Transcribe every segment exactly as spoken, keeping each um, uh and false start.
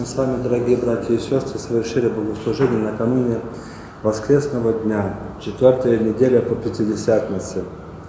Мы с вами, дорогие братья и сестры, совершили богослужение накануне воскресного дня, четвертая неделя по Пятидесятнице.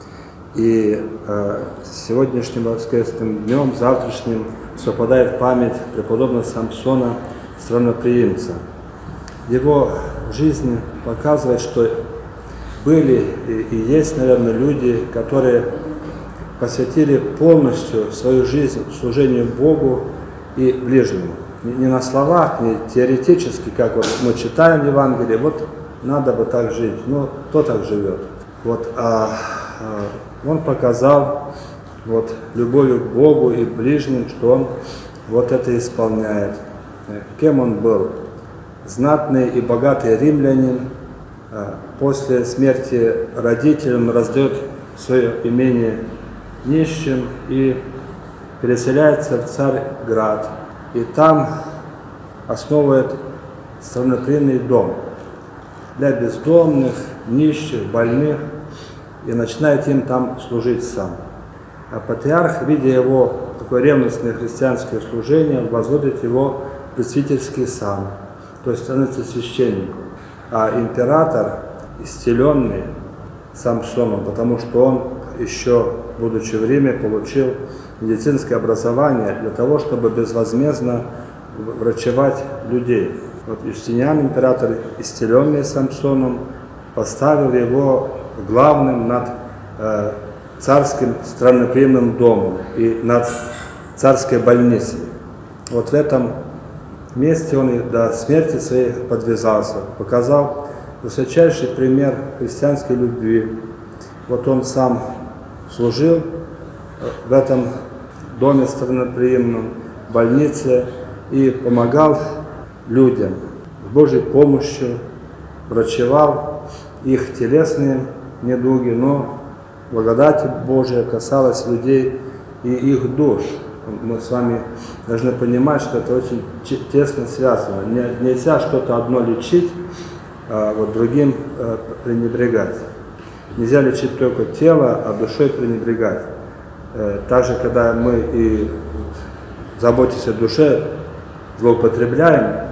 И э, сегодняшним воскресным днем, завтрашним, совпадает память преподобного Самсона Странноприимца. Его жизнь показывает, что были и, и есть, наверное, люди, которые посвятили полностью свою жизнь служению Богу и ближнему. Не на словах, не теоретически, как вот мы читаем Евангелие, вот надо бы так жить, но кто так живет? Вот, а, а он показал вот, любовью к Богу и ближним, что он вот это исполняет. Кем он был? Знатный и богатый римлянин. После смерти родителей он раздает свое имение нищим и переселяется в Царьград. И там основывает странноприимный дом для бездомных, нищих, больных, и начинает им там служить сам. А патриарх, видя его такое ревностное христианское служение, возводит его в пресвитерский сан, то есть становится священником. А император, исцеленный Самсоном, потому что он еще, будучи в Риме, получил медицинское образование для того, чтобы безвозмездно врачевать людей. Вот Юстиниан, император, исцеленный Самсоном, поставил его главным над э, царским странноприимным домом и над царской больницей. Вот в этом месте он и до смерти своей подвязался, показал высочайший пример христианской любви. Вот он сам служил в этом доме странноприимном, больнице, и помогал людям с Божьей помощью, врачевал их телесные недуги, но благодать Божия касалась людей и их душ. Мы с вами должны понимать, что это очень тесно связано. Нельзя что-то одно лечить, а вот другим пренебрегать. Нельзя лечить только тело, а душой пренебрегать. Также, когда мы и заботимся о душе, злоупотребляем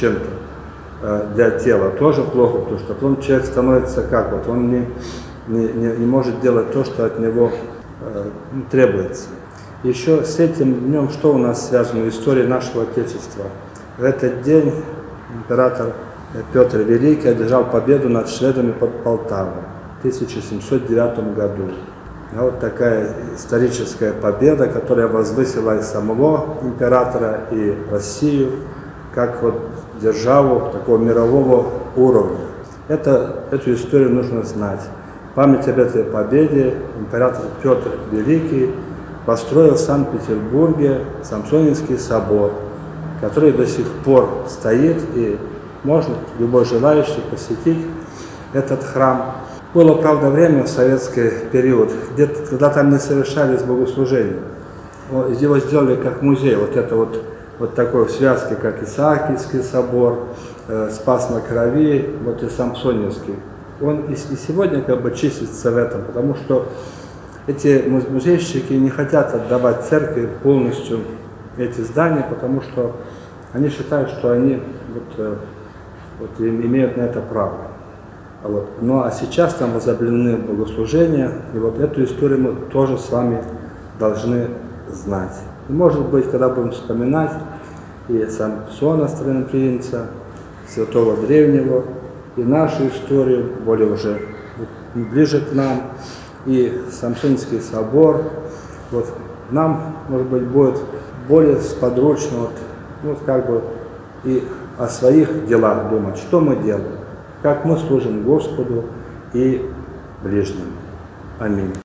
чем-то для тела, тоже плохо, потому что потом человек становится как? Вот он не, не, не может делать то, что от него э, требуется. Еще с этим днем что у нас связано в истории нашего Отечества? В этот день император Петр Великий одержал победу над шведами под Полтавой в тысяча семьсот девятом году. А вот такая историческая победа, которая возвысила и самого императора, и Россию, как вот державу такого мирового уровня. Это, эту историю нужно знать. В память об этой победе император Петр Великий построил в Санкт-Петербурге Самсонинский собор, который до сих пор стоит, и может любой желающий посетить этот храм. Было, правда, время в советский период, где, когда там не совершались богослужения. Его сделали как музей, вот это вот, вот такой в связке, как Исаакиевский собор, э, Спас на Крови, вот и Самсонинский. Он и, и сегодня как бы числится в этом, потому что эти музейщики не хотят отдавать церкви полностью эти здания, потому что они считают, что они вот, вот, имеют на это право. Вот. Ну а сейчас там возобновлены богослужения, и вот эту историю мы тоже с вами должны знать. И может быть, когда будем вспоминать и Самсона Странноприимца, святого древнего, и нашу историю, более уже ближе к нам, и Самсонинский собор, вот, нам, может быть, будет более сподручно, вот, ну, как бы, и о своих делах думать, что мы делаем, как мы служим Господу и ближним. Аминь.